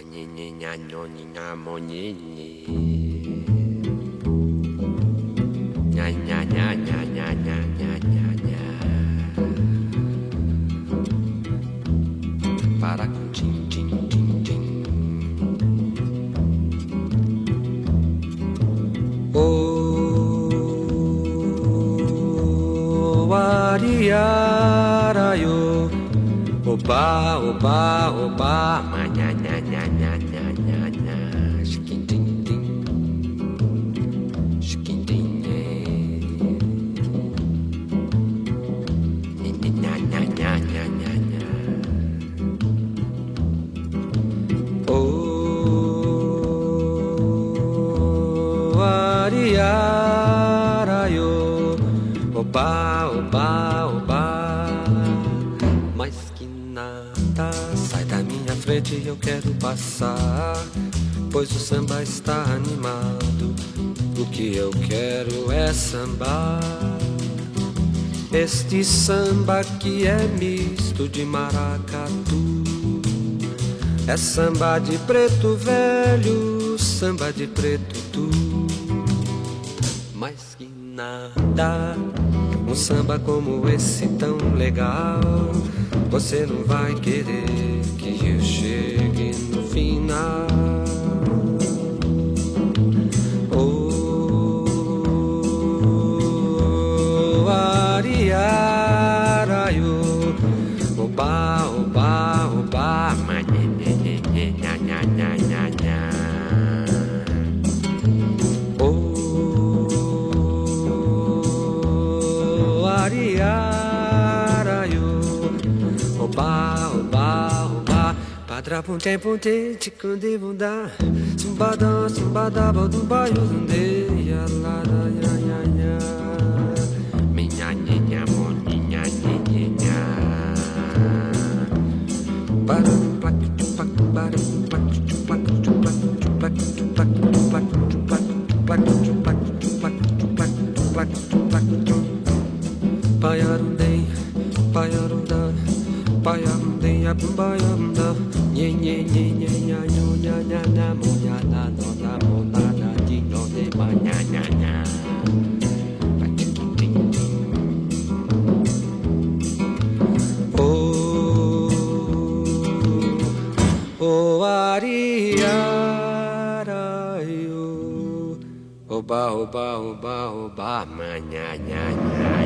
Para com tim, tim, tim, tim. Oh, ariarayo, oba, oba, oba, manha, nha, nha, nha, nha, nha, nha, chiquintim, tim, chiquintim, nha, nha, nha, nha, nha, nha. Oh, ariarayo, oba, oba, oba. Mas que nada, sai da minha frente, eu quero passar, pois o samba está animado. O que eu quero é sambar, este samba que é misto de maracatu. É samba de preto velho, samba de preto tu. Mais que nada, um samba como esse tão legal, você não vai querer que eu chegue no final. Oh, ariarayo, oba, oba, oba, manhã, nha, nha, nha, nha, nha. Oh, ariarayo, oba, oba, oba. Padra punte punte, chikunde bunda, sumbada, sumbada, bodumba, yuzunde, ya la la ya ya ya. Minha nhinha, moninha, nhinha. Para plac, chupac, para plac, chupac, chupac, chupac, chupac, chupac, chupac, chupac, chupac, chupac, chupac, chupac, chupac, chupac. Paiarundei, paiarunda, paiarundei, abumbayanda, nye nye nye nye nya nyo nya nya nya mo nya na no na mo na na di no de ma nya nya nya. Oh, oh, ariarayo, oba, oba, oba, oba, ma nya nya nya.